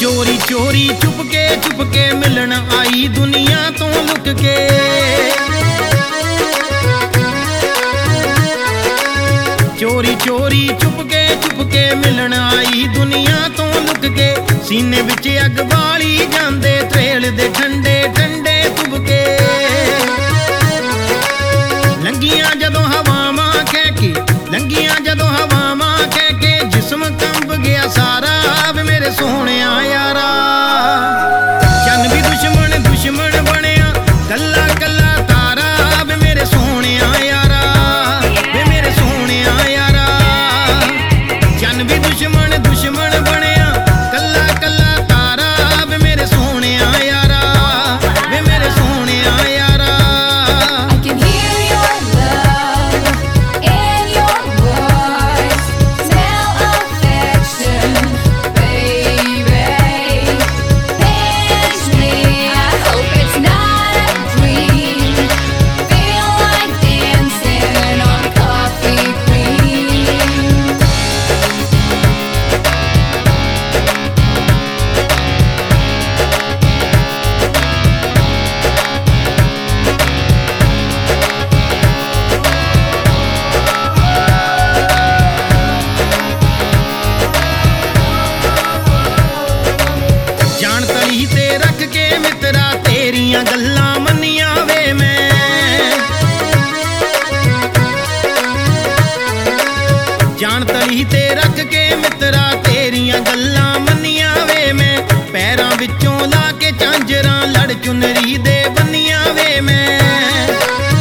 चोरी चोरी चुप के मिलन आई दुनिया तो लुक के। चोरी चोरी चुप के मिलन आई दुनिया तो लुक के। सीने विच अग बाली जांदे त्रेल दे ठंडे ठंडे तुबके। लंगियां जदों हवावां कह के, लंगियां जदों हवावां कह के जिस्म कंब गया सारा वे मेरे सोहणिया यारा। चन भी दुश्मन दुश्मन बनया कल्ला कल्ला तारा वे मेरे सोहणिया यारा, वे मेरे सोहणिया यारा। चन भी दुश्मन दुश्मन बनया कल्ला कल्ला तारा वे मेरे सोहणिया यारा, वे मेरे सोहणिया यारा। रख के मित्रा तेरियां गल्लां मन्नियां वे मैं। जान तली ते रख के मित्रा तेरियां गल्लां मन्नियां वे मैं। पैरां विचों ला के झांजरां लड़ चुनरी दे बन्नियां वे मैं।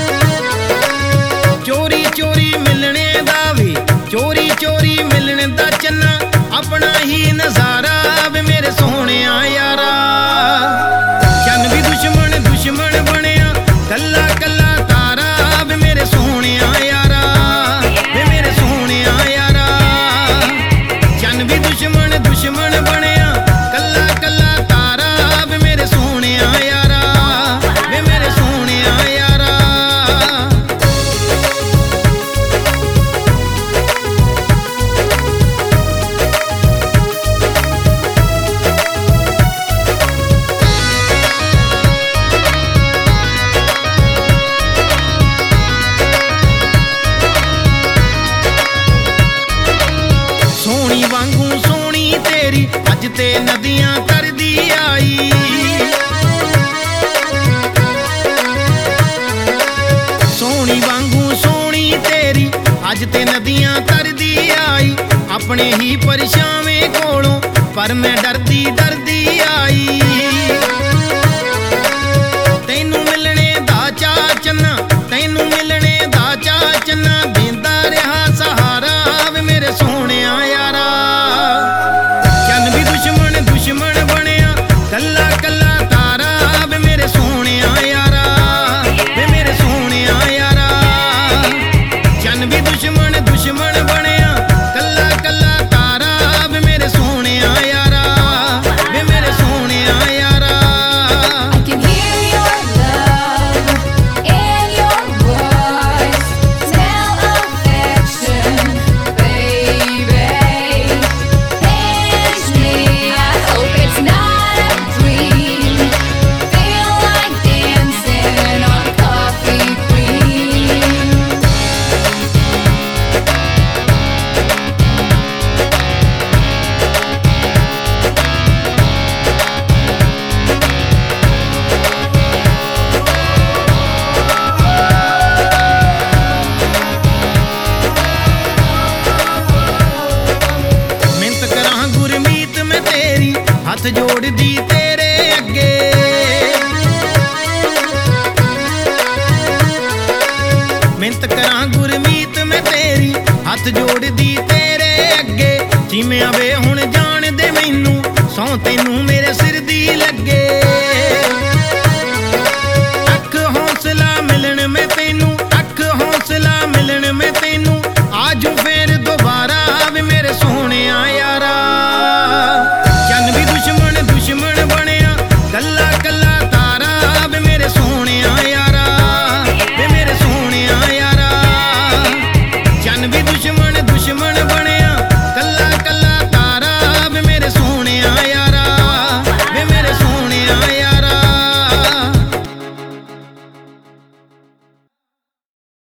चोरी चोरी मिलने दा वे, चोरी चोरी मिलने दा चन्ना अपना ही नजारा वे मेरे सोहणिया यारा। चन भी दुश्मन दुश्मन बनया कल्ला कल्ला तारा वे मेरे सोहणिया यारा, वे मेरे सोहणिया यारा। चन भी दुश्मन दुश्मन बनया कल्ला कल्ला तारा वे मेरे सोहणिया यारा, वे मेरे सोहणिया यारा। सोनी वांगू सोनी तेरी अज ते नदियां तरदी आई। सोनी वांगू सोनी तेरी अज ते नदियां तरदी आई। अपने ही परछावें कोलों पर मैं डरदी डरदी आई। तैनू मिलने दा चा चन्ना, तैनू मिलने दा चा चन्ना देंदा रहा सहारा वे मेरे सोहणिया यारा। चन भी दुश्मन दुश्मन बनया कल्ला कल्ला तारा वे मेरे सोहणिया यारा, वे मेरे सोहणिया यारा। चन भी दुश्मन दुश्मन बनया कल्ला कल्ला तारा वे मेरे सोहणिया यारा, वे मेरे सोहणिया यारा। हथ जोड़दी तेरे अगे मिन्नत करां गुरमीत मैं तेरी। हथ जोड़दी तेरे अगे जिवें आवे हुण जान दे मैनू सौं तैनू मेरे सिर दी लगे।